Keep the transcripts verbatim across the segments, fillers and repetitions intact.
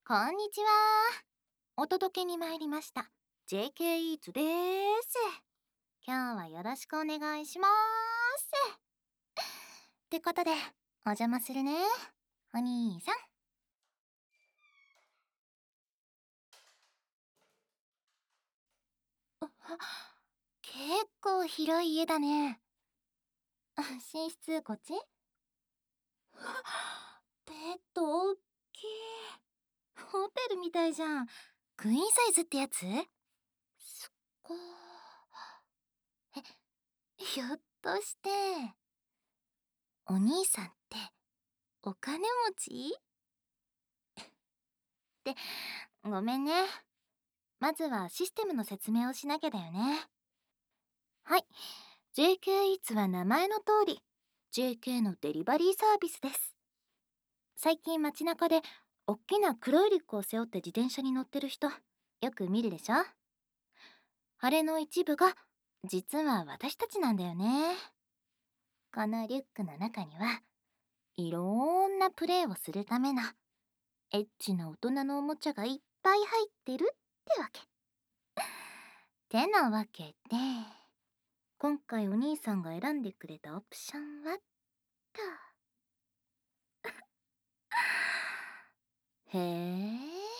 こんにちは。お届けに参りました ジェーケー イーツです。今日はよろしくお願いします。ってことでお邪魔するね、お兄さん。あ、結構広い家だね。あ、寝室こっち？ベッドおっきい。ホテルみたいじゃん。クイーンサイズってやつ？そっか。え、ひょっとしてお兄さんってお金持ち？ってごめんね。まずはシステムの説明をしなきゃだよね。はい、 ジェーケー イーツは名前の通り ジェーケー のデリバリーサービスです。最近街中でおっきな黒いリュックを背負って自転車に乗ってる人よく見るでしょ。あれの一部が実は私たちなんだよね。このリュックの中にはいろんなプレイをするためのエッチな大人のおもちゃがいっぱい入ってるってわけ。てなわけで今回お兄さんが選んでくれたオプションはと。へえ、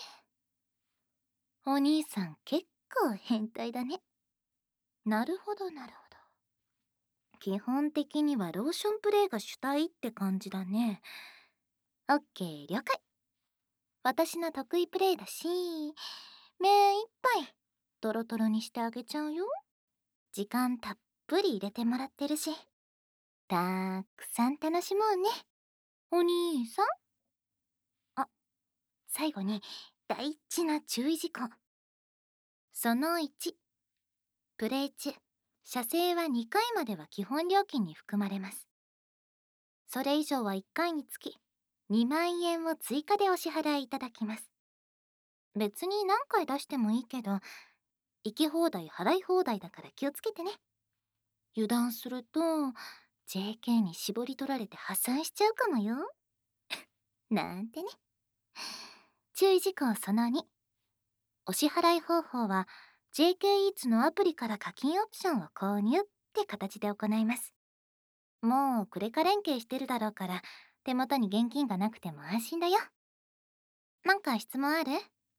お兄さん結構変態だね。なるほどなるほど。基本的にはローションプレイが主体って感じだね。オッケー了解。私の得意プレイだし目いっぱいトロトロにしてあげちゃうよ。時間たっぷり入れてもらってるしたくさん楽しもうね、お兄さん。あ、最後に大事な注意事項。そのいち、プレイ中射精はにかいまでは基本料金に含まれます。それ以上はいっかいにつきにまんえんを追加でお支払いいただきます。別に何回出してもいいけど行き放題払い放題だから気をつけてね。油断すると ジェーケー に絞り取られて破産しちゃうかもよなんてね。注意事項そのに、お支払い方法は ジェーケー イーツのアプリから課金オプションを購入って形で行います。もうクレカ連携してるだろうから手元に現金がなくても安心だよ。なんか質問ある？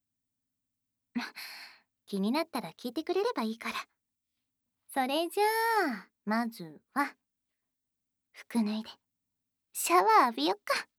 気になったら聞いてくれればいいから。それじゃあまずは服脱いでシャワー浴びよっか。